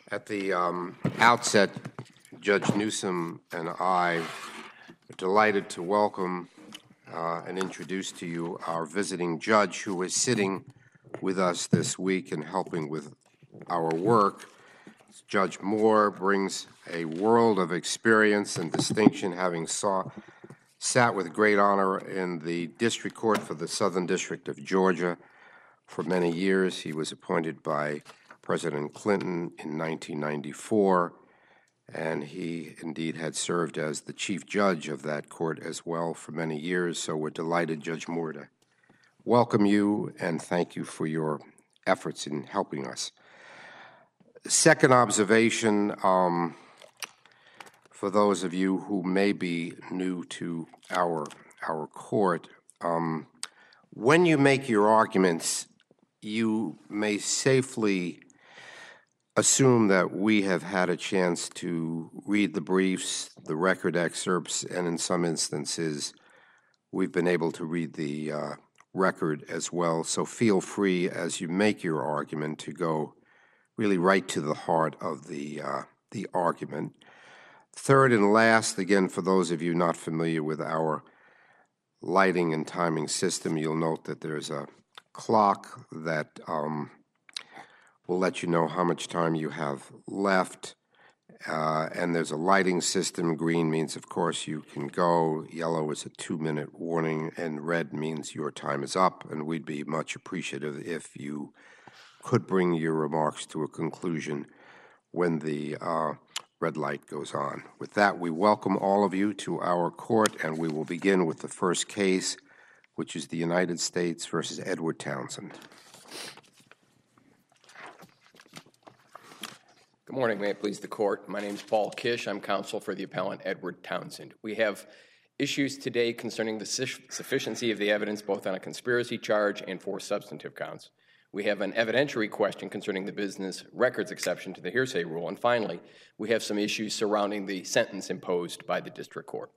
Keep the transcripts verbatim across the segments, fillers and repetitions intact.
At the um, outset, Judge Newsom and I are delighted to welcome uh, and introduce to you our visiting judge who is sitting with us this week and helping with our work. Judge Moore brings a world of experience and distinction, having saw, sat with great honor in the District Court for the Southern District of Georgia for many years. He was appointed by President Clinton in nineteen ninety-four, and he indeed had served as the chief judge of that court as well for many years. So we're delighted, Judge Moore, to welcome you and thank you for your efforts in helping us. Second observation, um, for those of you who may be new to our, our court, um, when you make your arguments, you may safely assume that we have had a chance to read the briefs, the record excerpts, and in some instances, we've been able to read the uh, record as well. So feel free as you make your argument to go really right to the heart of the, uh, the argument. Third and last, again, for those of you not familiar with our lighting and timing system, you'll note that there's a clock that um, will let you know how much time you have left. Uh, and there's a lighting system. Green means, of course, you can go. Yellow is a two-minute warning, and red means your time is up. And we'd be much appreciative if you could bring your remarks to a conclusion when the uh, red light goes on. With that, we welcome all of you to our court, and we will begin with the first case, which is the United States versus Edward Townsend. Good morning. May it please the court. My name is Paul Kish. I'm counsel for the appellant Edward Townsend. We have issues today concerning the sufficiency of the evidence both on a conspiracy charge and for substantive counts. We have an evidentiary question concerning the business records exception to the hearsay rule. And finally, we have some issues surrounding the sentence imposed by the district court.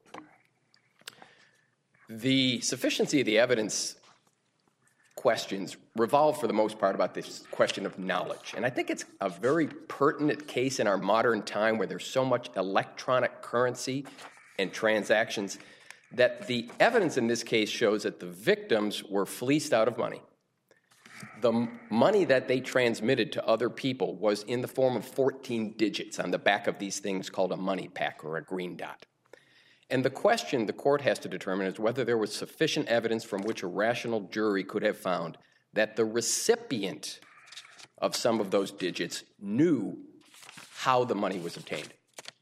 The sufficiency of the evidence questions revolve for the most part about this question of knowledge. And I think it's a very pertinent case in our modern time where there's so much electronic currency and transactions that the evidence in this case shows that the victims were fleeced out of money. The money that they transmitted to other people was in the form of fourteen digits on the back of these things called a money pack or a green dot. And the question the court has to determine is whether there was sufficient evidence from which a rational jury could have found that the recipient of some of those digits knew how the money was obtained.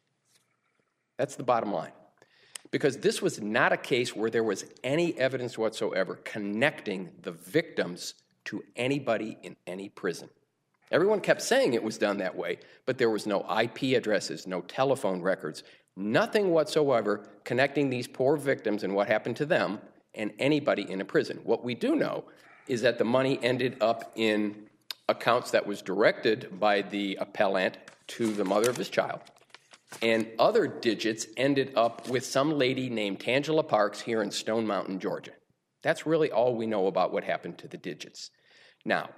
That's the bottom line. Because this was not a case where there was any evidence whatsoever connecting the victims to anybody in any prison. Everyone kept saying it was done that way, but there was no I P addresses, no telephone records, nothing whatsoever connecting these poor victims and what happened to them and anybody in a prison. What we do know is that the money ended up in accounts that was directed by the appellant to the mother of his child. And other digits ended up with some lady named Tangela Parks here in Stone Mountain, Georgia. That's really all we know about what happened to the digits. Now,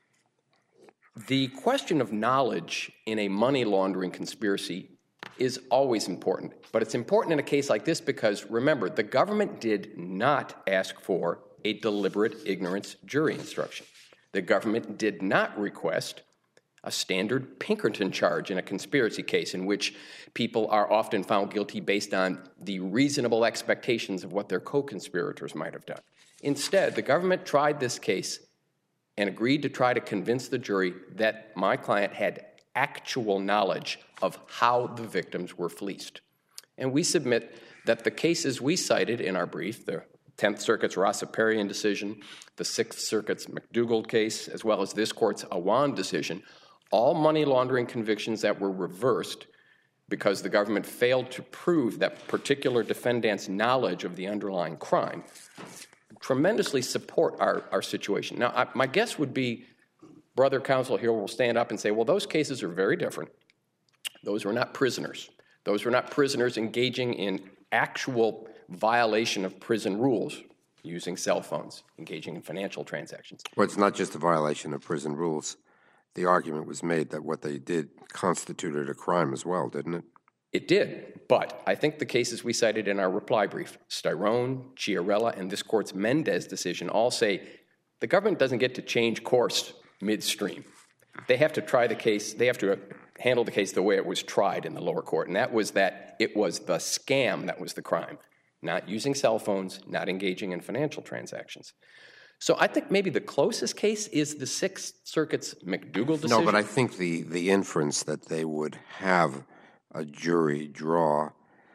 the question of knowledge in a money laundering conspiracy is always important. But it's important in a case like this because, remember, the government did not ask for a deliberate ignorance jury instruction. The government did not request a standard Pinkerton charge in a conspiracy case in which people are often found guilty based on the reasonable expectations of what their co-conspirators might have done. Instead, the government tried this case and agreed to try to convince the jury that my client had actual knowledge of how the victims were fleeced. And we submit that the cases we cited in our brief, the Tenth Circuit's Rossaparian decision, the Sixth Circuit's McDougald case, as well as this court's Awan decision, all money laundering convictions that were reversed because the government failed to prove that particular defendant's knowledge of the underlying crime, tremendously support our, our situation. Now, I, my guess would be brother counsel here will stand up and say, well, those cases are very different. Those were not prisoners. Those were not prisoners engaging in actual violation of prison rules, using cell phones, engaging in financial transactions. Well, it's not just a violation of prison rules. the argument was made that what they did constituted a crime as well, didn't it? It did, but I think the cases we cited in our reply brief, Styrone, Chiarella, and this court's Mendez decision all say the government doesn't get to change course midstream. They have to try the case, they have to handle the case the way it was tried in the lower court, and that was that it was the scam that was the crime, not using cell phones, not engaging in financial transactions. So I think maybe the closest case is the Sixth Circuit's McDougall decision. No, but I think the, the inference that they would have a jury draw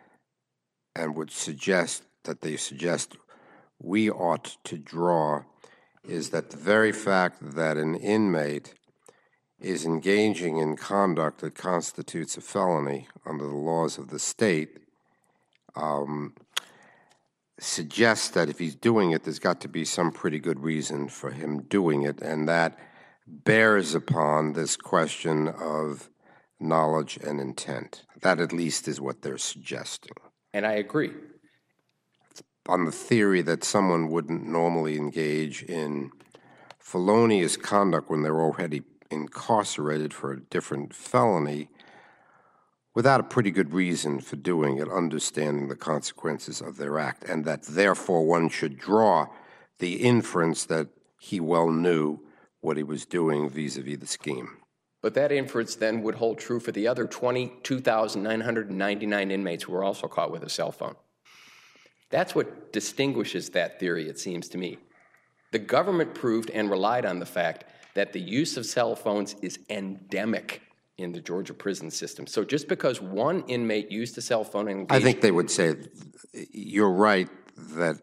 and would suggest that they suggest we ought to draw is that the very fact that an inmate is engaging in conduct that constitutes a felony under the laws of the state um, suggests that if he's doing it, there's got to be some pretty good reason for him doing it, and that bears upon this question of knowledge and intent. That at least is what they're suggesting. And I agree. On the theory that someone wouldn't normally engage in felonious conduct when they're already incarcerated for a different felony without a pretty good reason for doing it, understanding the consequences of their act, and that therefore one should draw the inference that he well knew what he was doing vis-a-vis the scheme. But that inference then would hold true for the other twenty-two thousand nine hundred ninety-nine inmates who were also caught with a cell phone. That's what distinguishes that theory, it seems to me. The government proved and relied on the fact that the use of cell phones is endemic in the Georgia prison system. So just because one inmate used a cell phone and engaged... I think they would say you're right that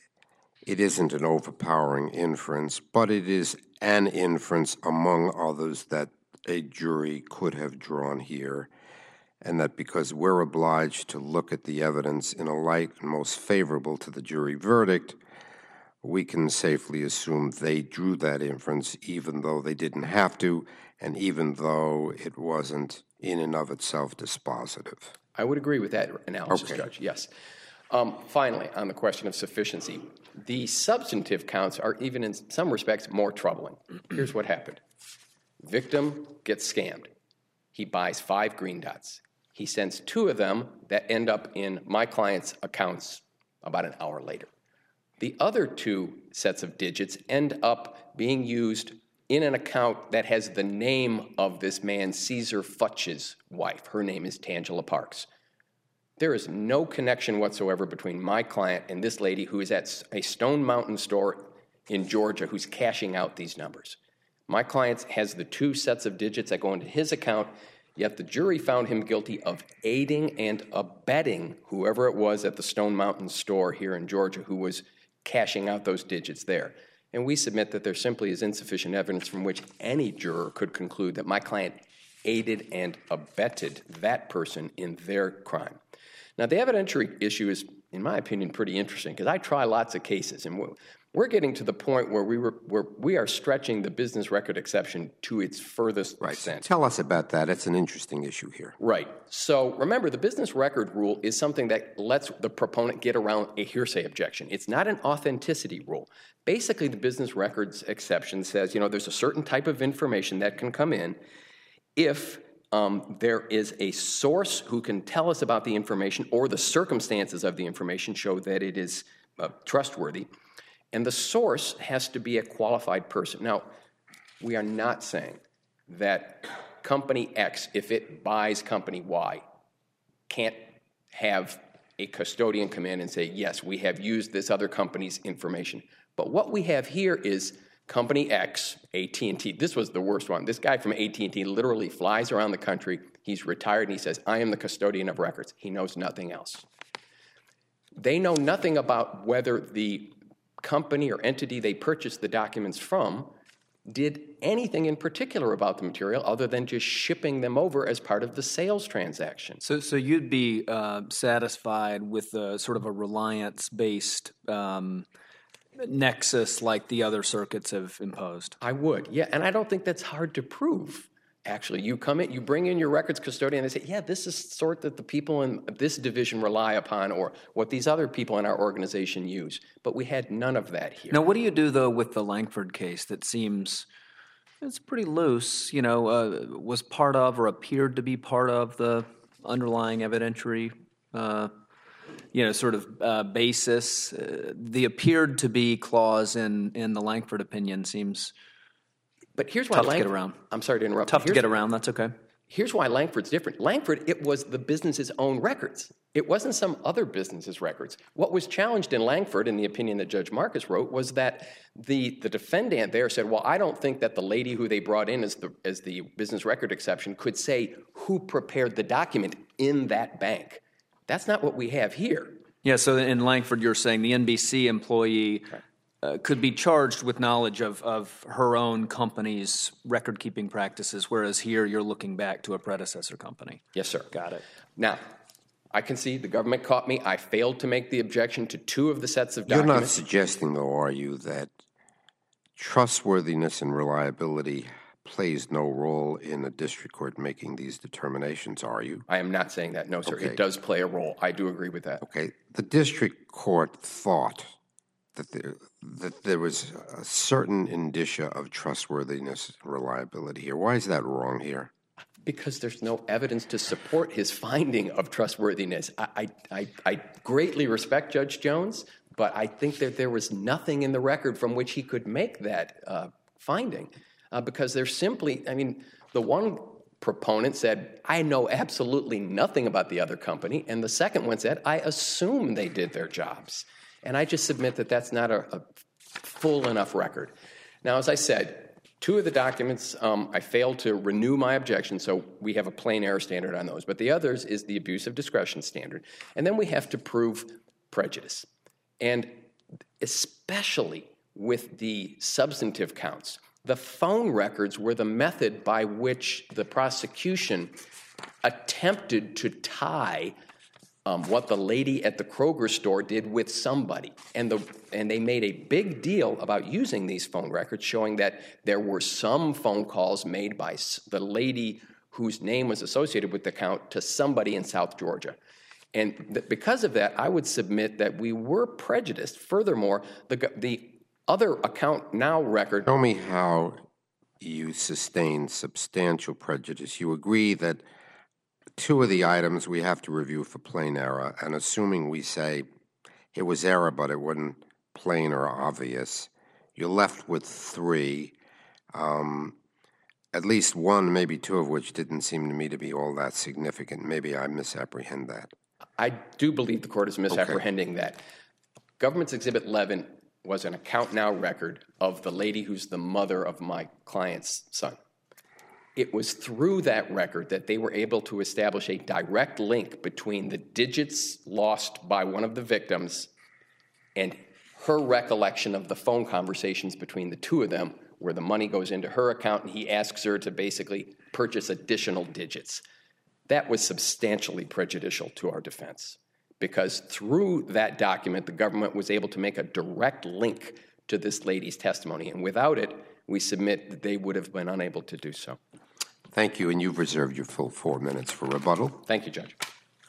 it isn't an overpowering inference, but it is an inference among others that a jury could have drawn here, and that because we're obliged to look at the evidence in a light most favorable to the jury verdict, we can safely assume they drew that inference even though they didn't have to, and even though it wasn't in and of itself dispositive. I would agree with that analysis, Okay. Judge, yes. Um, finally, on the question of sufficiency, the substantive counts are even in some respects more troubling. Here's what happened. Victim gets scammed. He buys five green dots. He sends two of them that end up in my client's accounts about an hour later. The other two sets of digits end up being used in an account that has the name of this man, Caesar Futch's wife. Her name is Tangela Parks. There is no connection whatsoever between my client and this lady who is at a Stone Mountain store in Georgia who's cashing out these numbers. My client has the two sets of digits that go into his account, yet the jury found him guilty of aiding and abetting whoever it was at the Stone Mountain store here in Georgia who was cashing out those digits there. And we submit that there simply is insufficient evidence from which any juror could conclude that my client aided and abetted that person in their crime. Now, the evidentiary issue is, in my opinion, pretty interesting because I try lots of cases, and we're getting to the point where we were, where we are stretching the business record exception to its furthest Right. extent. Tell us about that. It's an interesting issue here. Right. So remember, the business record rule is something that lets the proponent get around a hearsay objection. It's not an authenticity rule. Basically, the business records exception says, you know, there's a certain type of information that can come in if um, there is a source who can tell us about the information or the circumstances of the information show that it is uh, trustworthy. And the source has to be a qualified person. Now, we are not saying that company X, if it buys company Y, can't have a custodian come in and say, yes, we have used this other company's information. But what we have here is company X, A T and T. This was the worst one. This guy from A T and T literally flies around the country. He's retired, and he says, I am the custodian of records. He knows nothing else. They know nothing about whether the company or entity they purchased the documents from did anything in particular about the material other than just shipping them over as part of the sales transaction. So, so you'd be uh, satisfied with a, sort of a reliance-based um, nexus like the other circuits have imposed? I would, yeah, and I don't think that's hard to prove. Actually, you come in, you bring in your records custodian, and they say, yeah, this is the sort that the people in this division rely upon or what these other people in our organization use. But we had none of that here. Now, what do you do, though, with the Langford case that seems It's pretty loose, you know, uh, was part of or appeared to be part of the underlying evidentiary, uh, you know, sort of uh, basis. Uh, the appeared to be clause in, in the Langford opinion seems But here's why tough to Langford, get around. I'm sorry to interrupt. Tough to Here's- get around, that's okay. Here's why Langford's different. Langford, it was the business's own records. It wasn't some other business's records. What was challenged in Langford, in the opinion that Judge Marcus wrote, was that the, the defendant there said, well, I don't think that the lady who they brought in as the, as the business record exception could say who prepared the document in that bank. That's not what we have here. Yeah, so in Langford, you're saying the N B C employee Right. uh, could be charged with knowledge of, of her own company's record-keeping practices, whereas here you're looking back to a predecessor company. Yes, sir. Got it. Now, I can see the government caught me. I failed to make the objection to two of the sets of You're documents. not suggesting, though, are you, that trustworthiness and reliability plays no role in the district court making these determinations, are you? I am not saying that, no, sir. Okay. It does play a role. I do agree with that. Okay. The district court thought that there, that there was a certain indicia of trustworthiness and reliability here. Why is that wrong here? Because there's no evidence to support his finding of trustworthiness. I, I, I, I greatly respect Judge Jones, but I think that there was nothing in the record from which he could make that uh, finding. Uh, because there's simply, I mean, the one proponent said, I know absolutely nothing about the other company, and the second one said, I assume they did their jobs. And I just submit that that's not a, a full enough record. Now, as I said, two of the documents, um, I failed to renew my objection, so we have a plain error standard on those. But the others is the abuse of discretion standard. And then we have to prove prejudice. And especially with the substantive counts, the phone records were the method by which the prosecution attempted to tie um, what the lady at the Kroger store did with somebody. And, the, and they made a big deal about using these phone records, showing that there were some phone calls made by the lady whose name was associated with the account to somebody in South Georgia. And th- because of that, I would submit that we were prejudiced. Furthermore, the, the other account now record... Show me how you sustain substantial prejudice. You agree that two of the items we have to review for plain error, and assuming we say it was error but it wasn't plain or obvious, you're left with three, um, at least one, maybe two of which didn't seem to me to be all that significant. Maybe I misapprehend that. I do believe the court is misapprehending okay. that. Government's Exhibit eleven was an account now record of the lady who's the mother of my client's son. It was through that record that they were able to establish a direct link between the digits lost by one of the victims and her recollection of the phone conversations between the two of them, where the money goes into her account and he asks her to basically purchase additional digits. That was substantially prejudicial to our defense, because through that document, the government was able to make a direct link to this lady's testimony. And without it, we submit that they would have been unable to do so. Thank you, and you've reserved your full four minutes for rebuttal. Thank you, Judge.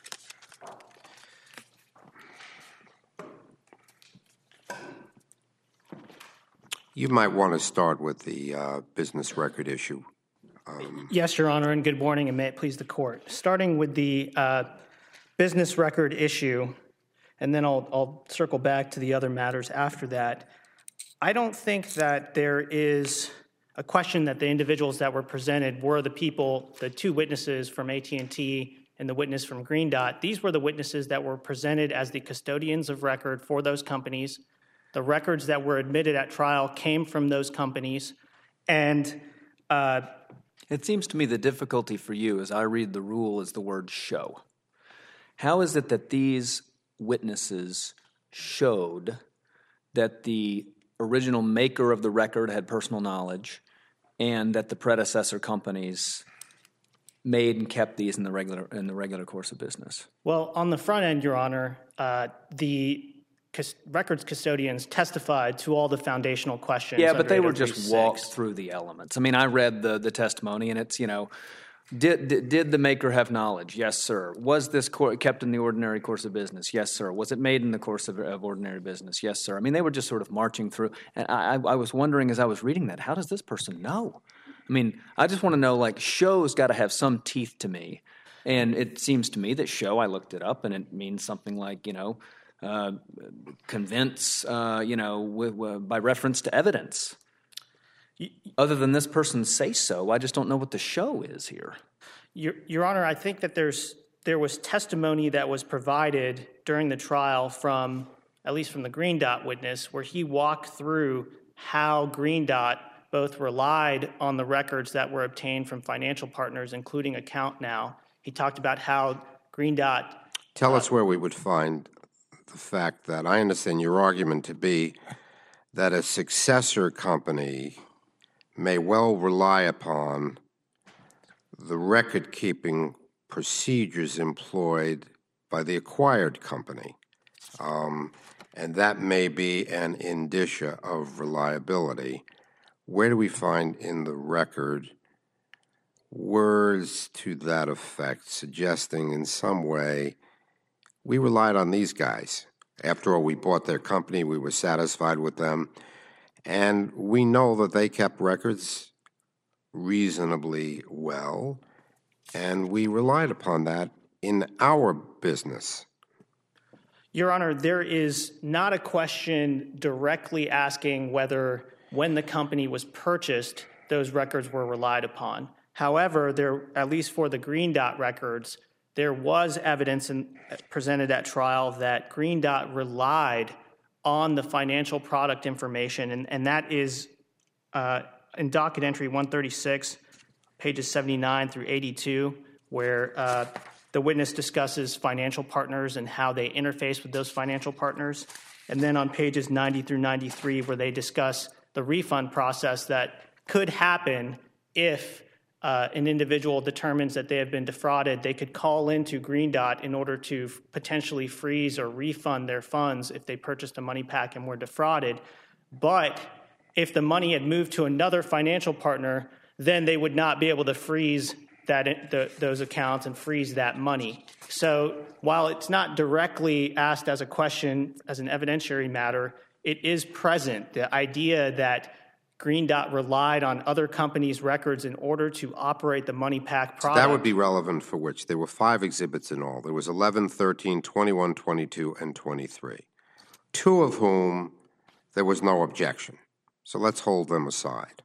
You might want to start with the uh, business record issue. Um, yes, Your Honor, and good morning, and may it please the court. Starting with the uh, business record issue, and then I'll, I'll circle back to the other matters after that. I don't think that there is a question that the individuals that were presented were the people, the two witnesses from A T and T and the witness from Green Dot. These were the witnesses that were presented as the custodians of record for those companies. The records that were admitted at trial came from those companies. And uh, it seems to me the difficulty for you, as I read the rule, is the word show. How is it that these witnesses showed that the original maker of the record had personal knowledge and that the predecessor companies made and kept these in the regular in the regular course of business? Well, on the front end, Your Honor, uh, the cus- records custodians testified to all the foundational questions. Yeah, but they were eight oh three just six. walked through the elements. I mean, I read the the testimony, and it's, you know, Did, did did the maker have knowledge? Yes, sir. Was this cor- kept in the ordinary course of business? Yes, sir. Was it made in the course of, of ordinary business? Yes, sir. I mean, they were just sort of marching through. And I, I was wondering as I was reading that, how does this person know? I mean, I just want to know, like, show's got to have some teeth to me. And it seems to me that show, I looked it up, and it means something like, you know, uh, convince, uh, you know, with, with, by reference to evidence. Other than this person say so, I just don't know what the show is here. Your, Your Honor, I think that there's there was testimony that was provided during the trial from, at least from the Green Dot witness, where he walked through how Green Dot both relied on the records that were obtained from financial partners, including AccountNow. He talked about how Green Dot... Tell uh, us where we would find the fact that, I understand your argument to be that a successor company may well rely upon the record-keeping procedures employed by the acquired company, um, and that may be an indicia of reliability. Where do we find in the record words to that effect, suggesting in some way we relied on these guys? After all, we bought their company, we were satisfied with them, and we know that they kept records reasonably well, and we relied upon that in our business. Your Honor, there is not a question directly asking whether, when the company was purchased, those records were relied upon. However, there, at least for the Green Dot records, there was evidence in, presented at trial that Green Dot relied on the financial product information, and, and that is uh, in docket entry one thirty-six, pages seventy-nine through eighty-two, where uh, the witness discusses financial partners and how they interface with those financial partners. And then on pages ninety through ninety-three, where they discuss the refund process that could happen if uh, an individual determines that they have been defrauded. They could call into Green Dot in order to f- potentially freeze or refund their funds if they purchased a money pack and were defrauded. But if the money had moved to another financial partner, then they would not be able to freeze that the, those accounts and freeze that money. So while it's not directly asked as a question, as an evidentiary matter, it is present. The idea that Green Dot relied on other companies' records in order to operate the money pack product. So that would be relevant for which? There were five exhibits in all. There was eleven, thirteen, twenty-one, twenty-two, and twenty-three, two of whom there was no objection. So let's hold them aside.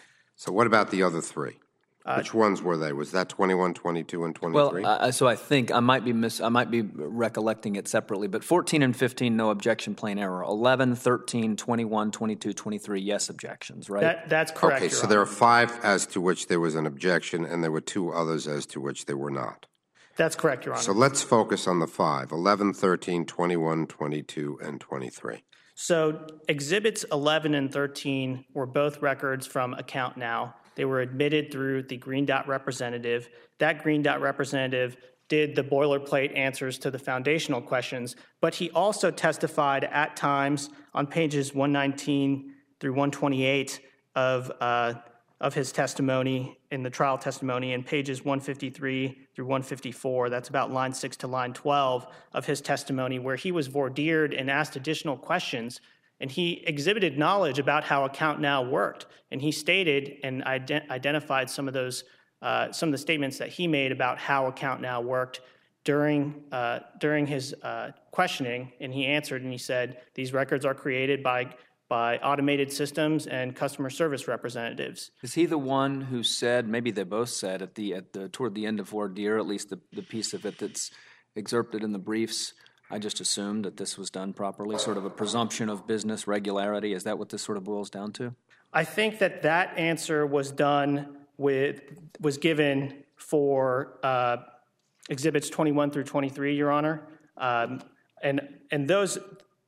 So what about the other three? Uh, Which ones were they? Was that twenty-one, twenty-two, and twenty-three? Well, uh, so I think I might be mis- I might be recollecting it separately, but fourteen and fifteen, no objection, plain error. eleven, thirteen, twenty-one, twenty-two, twenty-three, yes objections, right? That, that's correct. Okay, so there are five as to which there was an objection, and there were two others as to which there were not. That's correct, Your Honor. So let's focus on the five, eleven, thirteen, twenty-one, twenty-two, and twenty-three. So exhibits eleven and thirteen were both records from AccountNow. They were admitted through the Green Dot representative. That Green Dot representative did the boilerplate answers to the foundational questions, but he also testified at times on pages one nineteen through one twenty-eight of uh, of his testimony in the trial testimony, and pages one fifty-three through one fifty-four, that's about line six to line twelve of his testimony, where he was voir dired and asked additional questions. And he exhibited knowledge about how AccountNow worked. And he stated and ident- identified some of those, uh, some of the statements that he made about how AccountNow worked during uh, during his uh, questioning. And he answered and he said, these records are created by by automated systems and customer service representatives. Is he the one who said, maybe they both said at the at the toward the end of voir dire, at least the, the piece of it that's excerpted in the briefs, I just assumed that this was done properly, sort of a presumption of business regularity. Is that what this sort of boils down to? I think that that answer was done with, was given for uh, exhibits twenty-one through twenty-three, Your Honor. Um, and and those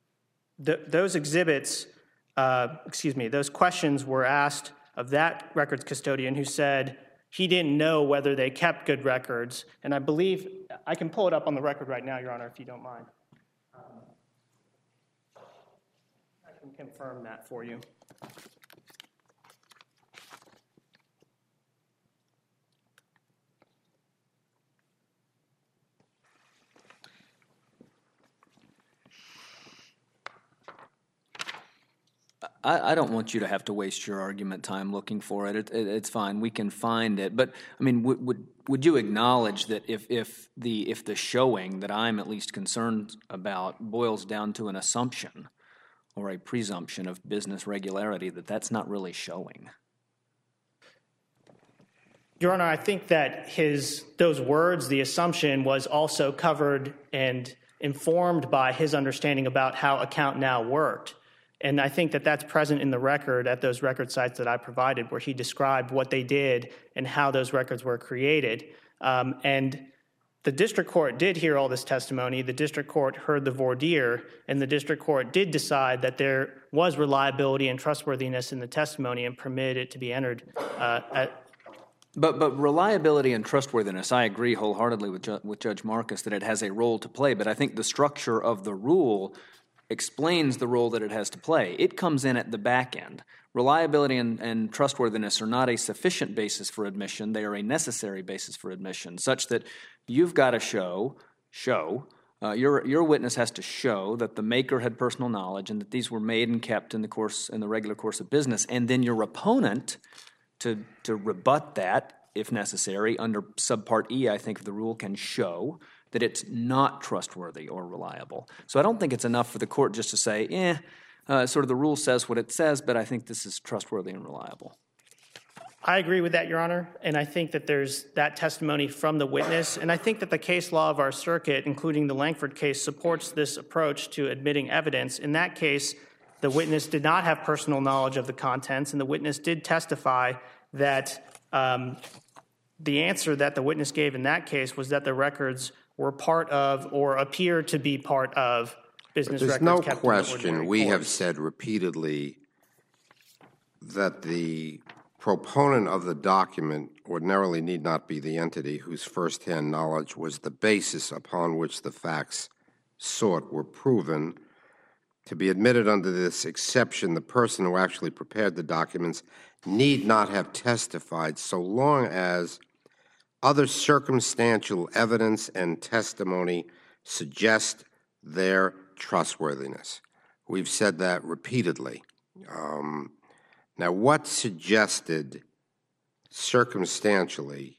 the, those exhibits, uh, excuse me, those questions were asked of that records custodian who said he didn't know whether they kept good records. And I believe, I can pull it up on the record right now, Your Honor, if you don't mind. Um, I can confirm that for you. I, I don't want you to have to waste your argument time looking for it. It, it it's fine. We can find it. But I mean, would would would you acknowledge that if if the if the showing that I'm at least concerned about boils down to an assumption or a presumption of business regularity, that that's not really showing? Your Honor, I think that his those words, the assumption, was also covered and informed by his understanding about how Account Now worked. And I think that that's present in the record at those record sites that I provided, where he described what they did and how those records were created. Um, and the district court did hear all this testimony. The district court heard the voir dire, and the district court did decide that there was reliability and trustworthiness in the testimony and permitted it to be entered uh, at But but reliability and trustworthiness, I agree wholeheartedly with Ju- with Judge Marcus that it has a role to play, but I think the structure of the rule explains the role that it has to play. It comes in at the back end. Reliability and, and trustworthiness are not a sufficient basis for admission. They are a necessary basis for admission, such that you've got to show, show, uh, your your witness has to show that the maker had personal knowledge and that these were made and kept in the course in the regular course of business, and then your opponent To, to rebut that, if necessary, under subpart E, I think the rule can show that it's not trustworthy or reliable. So I don't think it's enough for the court just to say, eh, uh, sort of the rule says what it says, but I think this is trustworthy and reliable. I agree with that, Your Honor, and I think that there's that testimony from the witness, and I think that the case law of our circuit, including the Langford case, supports this approach to admitting evidence. In that case, the witness did not have personal knowledge of the contents, and the witness did testify that um, the answer that the witness gave in that case was that the records were part of or appeared to be part of business There's records no kept in the question, ordinary we have course. said repeatedly that the proponent of the document ordinarily need not be the entity whose firsthand knowledge was the basis upon which the facts sought were proven. To be admitted under this exception, the person who actually prepared the documents need not have testified so long as other circumstantial evidence and testimony suggest their trustworthiness. We've said that repeatedly. Um, now, what suggested circumstantially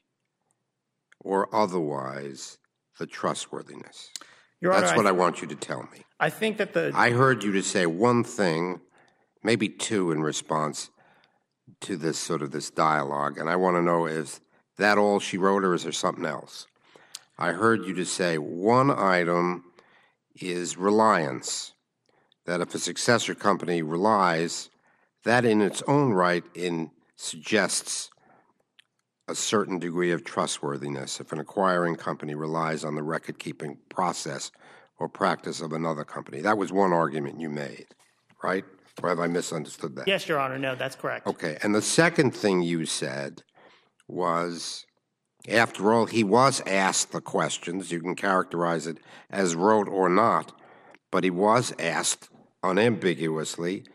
or otherwise the trustworthiness? Your Honor, That's what I, I want you to tell me. I think that the I heard you to say one thing, maybe two, in response to this sort of this dialogue, and I want to know, is that all she wrote or is there something else? I heard you to say one item is reliance, that if a successor company relies, that in its own right in suggests a certain degree of trustworthiness if an acquiring company relies on the record-keeping process or practice of another company. That was one argument you made, right? Or have I misunderstood that? Yes, Your Honor, no, that's correct. Okay, and the second thing you said was, after all, he was asked the questions. You can characterize it as wrote or not, but he was asked unambiguously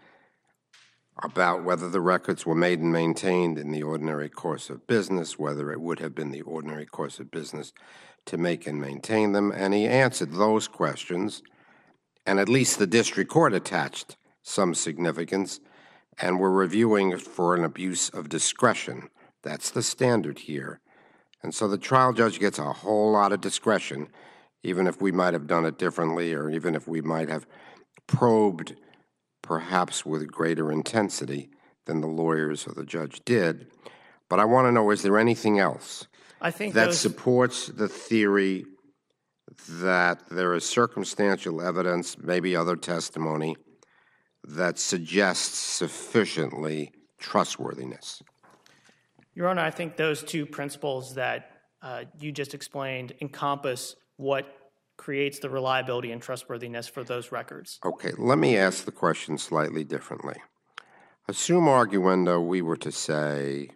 about whether the records were made and maintained in the ordinary course of business, whether it would have been the ordinary course of business to make and maintain them, and he answered those questions, and at least the district court attached some significance, and we're reviewing it for an abuse of discretion. That's the standard here. And so the trial judge gets a whole lot of discretion, even if we might have done it differently or even if we might have probed perhaps with greater intensity than the lawyers or the judge did. But I want to know, is there anything else I think that those, supports the theory that there is circumstantial evidence, maybe other testimony, that suggests sufficiently trustworthiness? Your Honor, I think those two principles that uh, you just explained encompass what creates the reliability and trustworthiness for those records. Okay, let me ask the question slightly differently. Assume, arguendo, we were to say,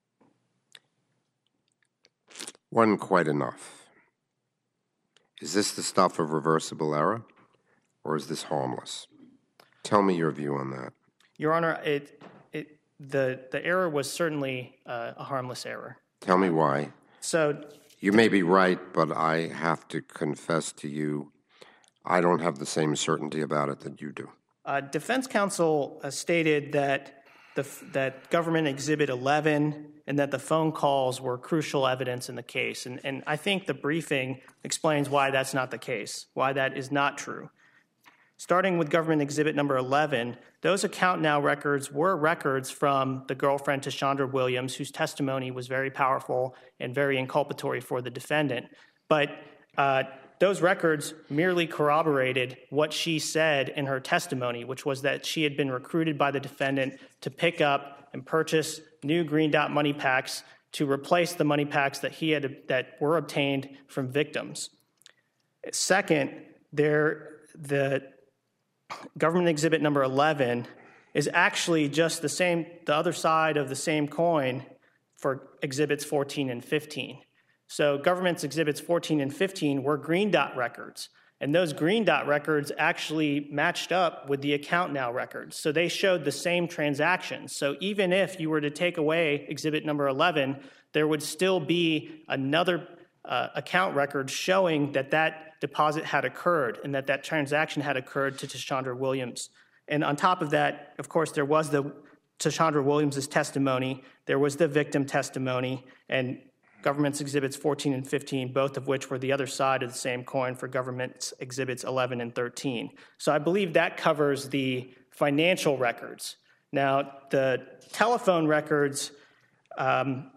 wasn't quite enough. Is this the stuff of reversible error, or is this harmless? Tell me your view on that. Your Honor, it, it, the, the error was certainly uh, a harmless error. Tell me why. So You may be right, but I have to confess to you, I don't have the same certainty about it that you do. Uh, defense counsel uh, stated that the that government exhibit eleven and that the phone calls were crucial evidence in the case. And, and I think the briefing explains why that's not the case, why that is not true. Starting with government exhibit number eleven, those account now records were records from the girlfriend Tashandra Williams, whose testimony was very powerful and very inculpatory for the defendant. But uh, those records merely corroborated what she said in her testimony, which was that she had been recruited by the defendant to pick up and purchase new Green Dot money packs to replace the money packs that he had that were obtained from victims. Second, there the government exhibit number eleven is actually just the same, the other side of the same coin for exhibits fourteen and fifteen. So government's exhibits fourteen and fifteen were Green Dot records, and those Green Dot records actually matched up with the account now records. So they showed the same transactions. So even if you were to take away exhibit number eleven, there would still be another uh, account record showing that that deposit had occurred and that that transaction had occurred to Tashandra Williams. And on top of that, of course, there was the Tashandra Williams' testimony, there was the victim testimony, and government's exhibits fourteen and fifteen, both of which were the other side of the same coin for government's exhibits eleven and thirteen. So I believe that covers the financial records. Now, the telephone records, um,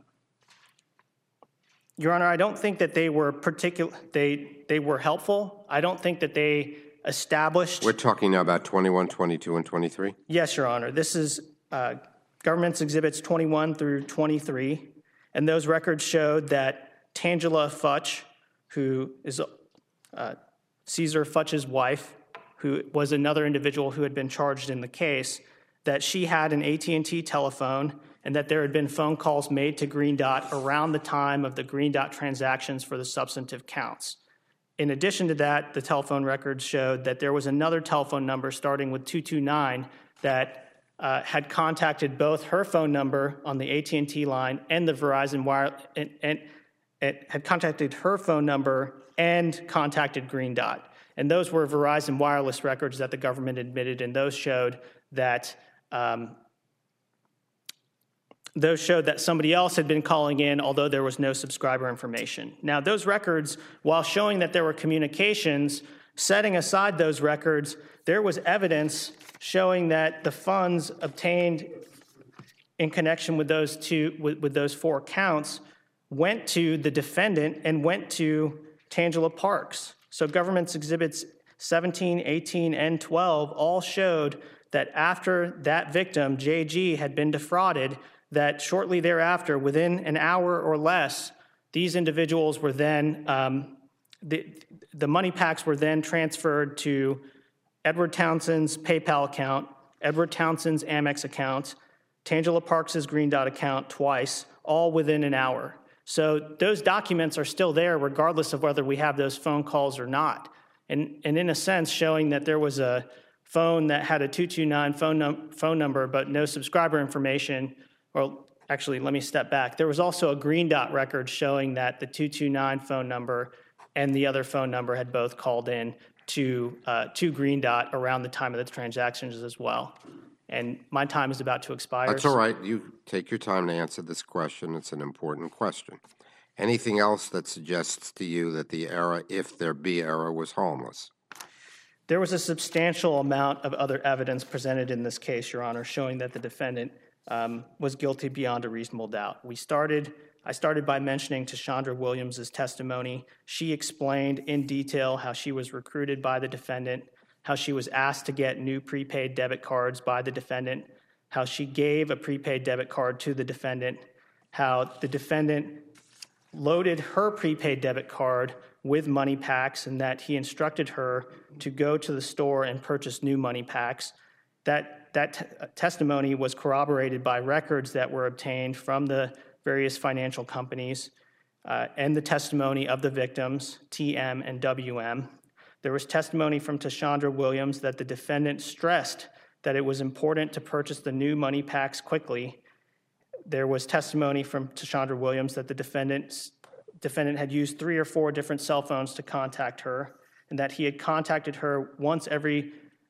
Your Honor, I don't think that they were particular. They they were helpful. I don't think that they established. We're talking now about twenty-one, twenty-two, and twenty-three? Yes, Your Honor. This is uh, government's exhibits twenty-one through twenty-three. And those records showed that Tangela Futch, who is uh, Caesar Futch's wife, who was another individual who had been charged in the case, that she had an A T and T telephone and that there had been phone calls made to Green Dot around the time of the Green Dot transactions for the substantive counts. In addition to that, the telephone records showed that there was another telephone number starting with two two nine that Uh, had contacted both her phone number on the A T and T line and the Verizon wire, and, and it had contacted her phone number and contacted Green Dot. And those were Verizon wireless records that the government admitted, and those showed that um, those showed that somebody else had been calling in, although there was no subscriber information. Now, those records, while showing that there were communications, setting aside those records, there was evidence showing that the funds obtained in connection with those two, with, with those four counts, went to the defendant and went to Tangela Parks. So government's exhibits seventeen, eighteen, and twelve all showed that after that victim, J G, had been defrauded, that shortly thereafter, within an hour or less, these individuals were then, um, the, the money packs were then transferred to Edward Townsend's PayPal account, Edward Townsend's Amex account, Tangela Parks' Green Dot account twice, all within an hour. So those documents are still there regardless of whether we have those phone calls or not. And, and in a sense, showing that there was a phone that had a two two nine phone, num- phone number but no subscriber information. Well, actually, let me step back. There was also a Green Dot record showing that the two two nine phone number and the other phone number had both called in to uh, to Green Dot around the time of the transactions as well. And my time is about to expire. That's all right. You take your time to answer this question. It's an important question. Anything else that suggests to you that the error, if there be error, was harmless? There was a substantial amount of other evidence presented in this case, Your Honor, showing that the defendant um, was guilty beyond a reasonable doubt. We started... I started by mentioning Tashandra Williams' testimony. She explained in detail how she was recruited by the defendant, how she was asked to get new prepaid debit cards by the defendant, how she gave a prepaid debit card to the defendant, how the defendant loaded her prepaid debit card with money packs and that he instructed her to go to the store and purchase new money packs. That, that t- testimony was corroborated by records that were obtained from the various financial companies, uh, and the testimony of the victims, T M and W M. There was testimony from Tashandra Williams that the defendant stressed that it was important to purchase the new money packs quickly. There was testimony from Tashandra Williams that the defendant, defendant had used three or four different cell phones to contact her, and that he had contacted her once every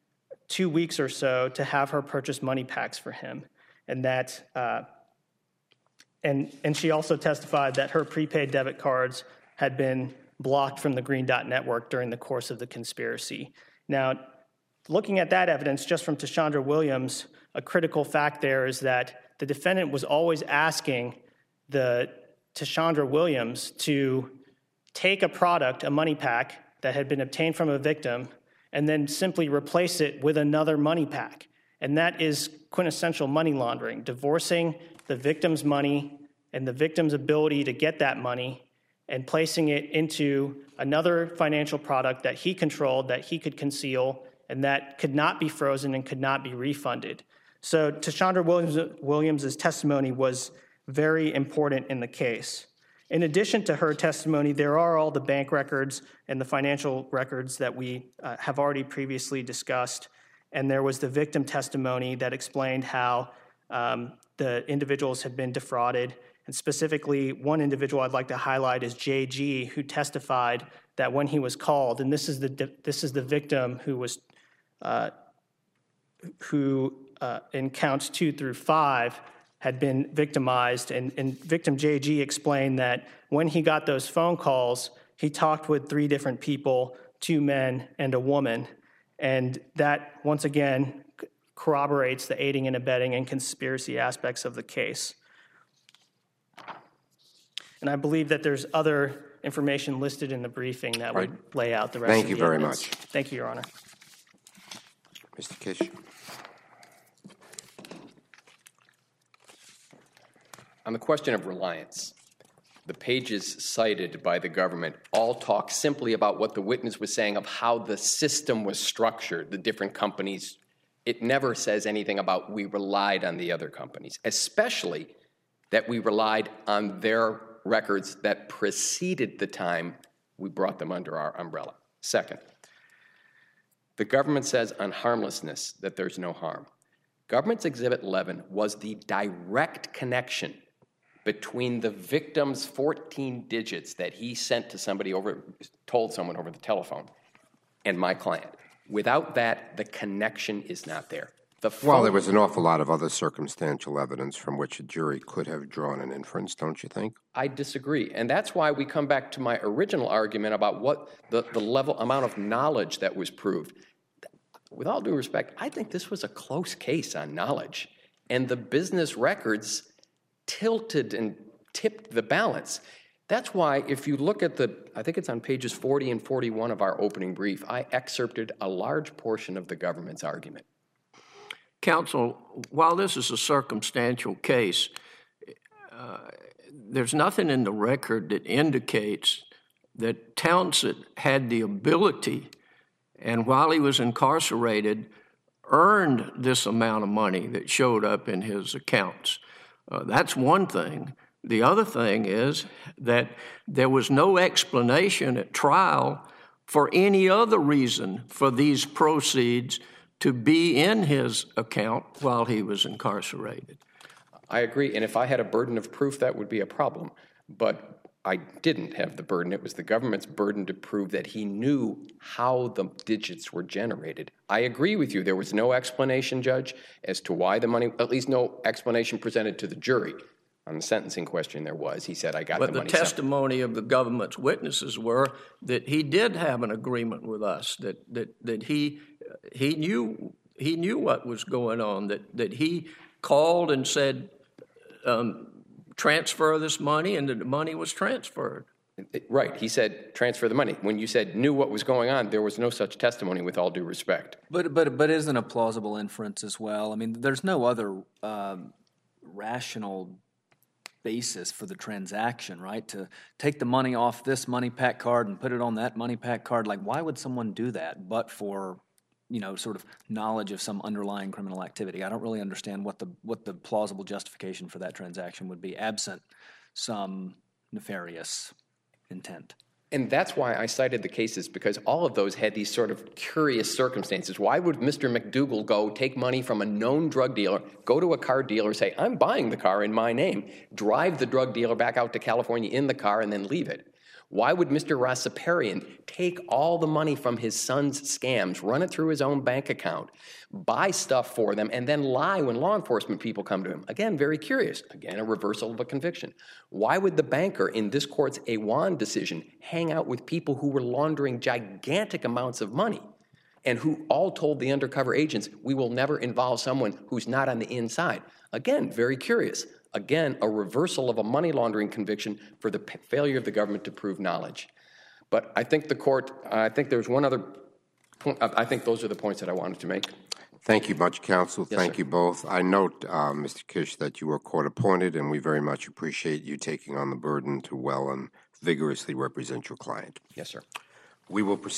two weeks or so to have her purchase money packs for him. And that, uh, and, and she also testified that her prepaid debit cards had been blocked from the Green Dot Network during the course of the conspiracy. Now, looking at that evidence just from Tashandra Williams, a critical fact there is that the defendant was always asking the Tashandra Williams to take a product, a money pack that had been obtained from a victim, and then simply replace it with another money pack. And that is quintessential money laundering, divorcing the victim's money and the victim's ability to get that money and placing it into another financial product that he controlled, that he could conceal, and that could not be frozen and could not be refunded. So Tashandra Williams, Williams' testimony was very important in the case. In addition to her testimony, there are all the bank records and the financial records that we uh, have already previously discussed. And there was the victim testimony that explained how um, the individuals had been defrauded. And specifically, one individual I'd like to highlight is J G, who testified that when he was called, and this is the this is the victim who was uh, who uh, in counts two through five had been victimized, and, and victim J G explained that when he got those phone calls, he talked with three different people, two men and a woman, and that once again corroborates the aiding and abetting and conspiracy aspects of the case. And I believe that there's other information listed in the briefing that would right. lay out the rest Thank of you the very evidence. much. Thank you, Your Honor. Mister Kish. On the question of reliance, the pages cited by the government all talk simply about what the witness was saying of how the system was structured, the different companies. It never says anything about we relied on the other companies, especially that we relied on their records that preceded the time we brought them under our umbrella. Second, the government says on harmlessness that there's no harm. Government's Exhibit eleven was the direct connection between the victim's fourteen digits that he sent to somebody over, told someone over the telephone, and my client. Without that, the connection is not there. The phone, Well, there was an awful lot of other circumstantial evidence from which a jury could have drawn an inference, don't you think? I disagree. And that's why we come back to my original argument about what the, the level, amount of knowledge that was proved. With all due respect, I think this was a close case on knowledge. And the business records tilted and tipped the balance. That's why if you look at the, I think it's on pages forty and forty-one of our opening brief, I excerpted a large portion of the government's argument. Counsel, while this is a circumstantial case, uh, there's nothing in the record that indicates that Townsend had the ability, and while he was incarcerated, earned this amount of money that showed up in his accounts. Uh, that's one thing. The other thing is that there was no explanation at trial for any other reason for these proceeds to be in his account while he was incarcerated. I agree, and if I had a burden of proof, that would be a problem. But I didn't have the burden. It was the government's burden to prove that he knew how the digits were generated. I agree with you. There was no explanation, Judge, as to why the money, at least no explanation presented to the jury. On the sentencing question there was. He said, I got but the the money. But the testimony of the government's witnesses were that he did have an agreement with us, that that that he he knew he knew what was going on, that, that he called and said, um, transfer this money, and that the money was transferred. Right. He said, transfer the money. When you said knew what was going on, there was no such testimony, with all due respect. But but but isn't a plausible inference as well? I mean, there's no other um, rational basis for the transaction, right? To take the money off this money pack card and put it on that money pack card. Like, why would someone do that but for, you know, sort of knowledge of some underlying criminal activity? I don't really understand what the what the plausible justification for that transaction would be, absent some nefarious intent. And that's why I cited the cases, because all of those had these sort of curious circumstances. Why would Mister McDougal go take money from a known drug dealer, go to a car dealer, say, I'm buying the car in my name, drive the drug dealer back out to California in the car, and then leave it? Why would Mister Rossaparian take all the money from his son's scams, run it through his own bank account, buy stuff for them, and then lie when law enforcement people come to him? Again, very curious. Again, a reversal of a conviction. Why would the banker in this court's Awan decision hang out with people who were laundering gigantic amounts of money and who all told the undercover agents, we will never involve someone who's not on the inside? Again, very curious. Again, a reversal of a money laundering conviction for the p- failure of the government to prove knowledge. But I think the court, I think there's one other point. I think those are the points that I wanted to make. Thank you much, counsel. Yes, Thank sir. you both. I note, uh, Mister Kish, that you were court appointed, and we very much appreciate you taking on the burden to well and vigorously represent your client. Yes, sir. We will proceed.